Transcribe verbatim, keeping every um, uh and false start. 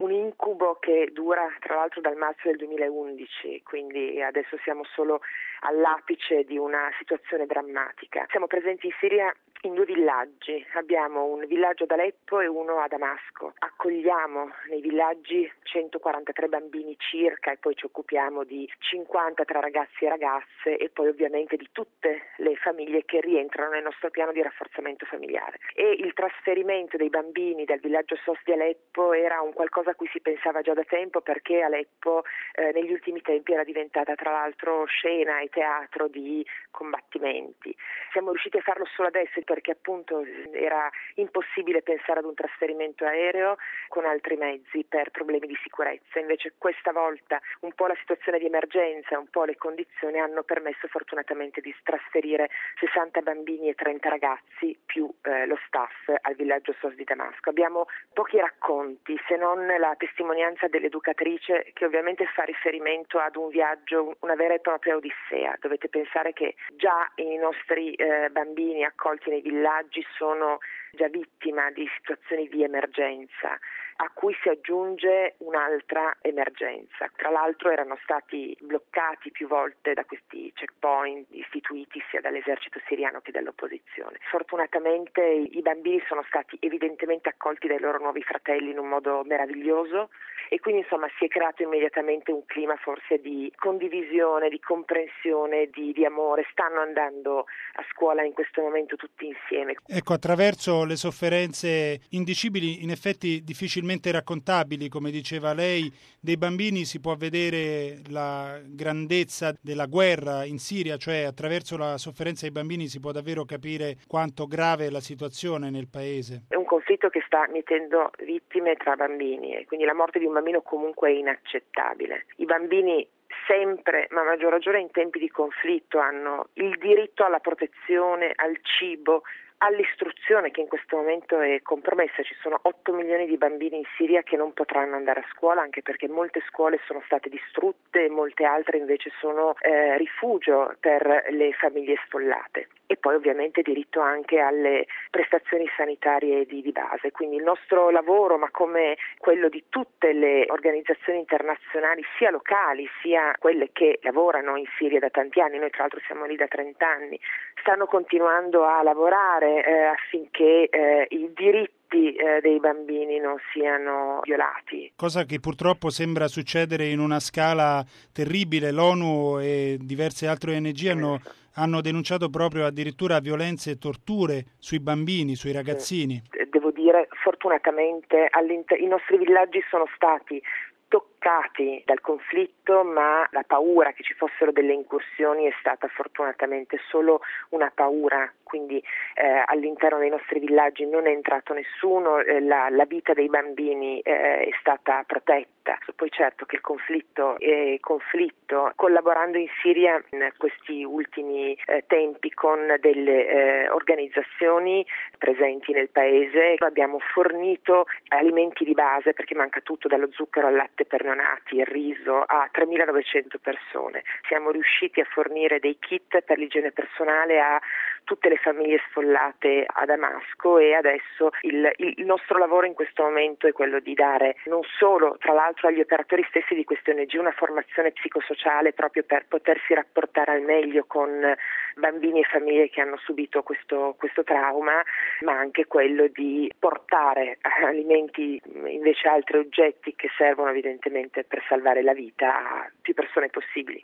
un incubo che dura tra l'altro dal marzo del duemilaundici, quindi adesso siamo solo all'apice di una situazione drammatica. Siamo presenti in Siria in due villaggi, abbiamo un villaggio ad Aleppo e uno a Damasco. Accogliamo nei villaggi centoquarantatré bambini circa e poi ci occupiamo di cinquanta tra ragazzi e ragazze e poi ovviamente di tutte le famiglie che rientrano nel nostro piano di rafforzamento familiare. E il trasferimento dei bambini dal villaggio S O S di Aleppo era un qualcosa a cui si pensava già da tempo, perché Aleppo eh, negli ultimi tempi era diventata tra l'altro scena e teatro di combattimenti. Siamo riusciti a farlo solo adesso perché appunto era impossibile pensare ad un trasferimento aereo con altri mezzi per problemi di sicurezza. Invece questa volta un po' la situazione di emergenza, un po' le condizioni hanno permesso fortunatamente di trasferire sessanta bambini e trenta ragazzi più eh, lo staff al villaggio S O S di Damasco. Abbiamo pochi racconti, se non la testimonianza dell'educatrice, che ovviamente fa riferimento ad un viaggio, una vera e propria odissea. Dovete pensare che già i nostri eh, bambini accolti nei villaggi sono già vittima di situazioni di emergenza, a cui si aggiunge un'altra emergenza. Tra l'altro erano stati bloccati più volte da questi checkpoint istituiti sia dall'esercito siriano che dall'opposizione. Fortunatamente i bambini sono stati evidentemente accolti dai loro nuovi fratelli in un modo meraviglioso e quindi insomma si è creato immediatamente un clima forse di condivisione, di comprensione, di, di amore. Stanno andando a scuola in questo momento tutti insieme. Ecco, attraverso le sofferenze indicibili, in effetti difficilmente raccontabili, come diceva lei, dei bambini si può vedere la grandezza della guerra in Siria, cioè attraverso la sofferenza dei bambini si può davvero capire quanto grave è la situazione nel paese. È un conflitto che sta mietendo vittime tra bambini e quindi la morte di un bambino comunque è inaccettabile. I bambini sempre, ma a maggior ragione in tempi di conflitto, hanno il diritto alla protezione, al cibo, all'istruzione, che in questo momento è compromessa. Ci sono otto milioni di bambini in Siria che non potranno andare a scuola, anche perché molte scuole sono state distrutte e molte altre invece sono eh, rifugio per le famiglie sfollate. E poi ovviamente diritto anche alle prestazioni sanitarie di, di base. Quindi il nostro lavoro, ma come quello di tutte le organizzazioni internazionali, sia locali sia quelle che lavorano in Siria da tanti anni, noi tra l'altro siamo lì da trenta anni, stanno continuando a lavorare eh, affinché eh, i diritti eh, dei bambini non siano violati. Cosa che purtroppo sembra succedere in una scala terribile. L'ONU e diverse altre O N G hanno, hanno denunciato proprio addirittura violenze e torture sui bambini, sui ragazzini. Devo dire, fortunatamente i nostri villaggi sono stati toccati dal conflitto, ma la paura che ci fossero delle incursioni è stata fortunatamente solo una paura, quindi eh, all'interno dei nostri villaggi non è entrato nessuno, eh, la, la vita dei bambini eh, è stata protetta. Poi certo che il conflitto è conflitto, collaborando in Siria in questi ultimi eh, tempi con delle eh, organizzazioni presenti nel paese, abbiamo fornito alimenti di base, perché manca tutto, dallo zucchero al latte per neonati, il riso, a tremilanovecento persone. Siamo riusciti a fornire dei kit per l'igiene personale a tutte le famiglie sfollate a Damasco e adesso il, il nostro lavoro in questo momento è quello di dare non solo, tra l'altro, agli operatori stessi di queste O N G una formazione psicosociale proprio per potersi rapportare al meglio con bambini e famiglie che hanno subito questo, questo trauma, ma anche quello di portare alimenti, invece altri oggetti che servono evidentemente per salvare la vita a più persone possibili.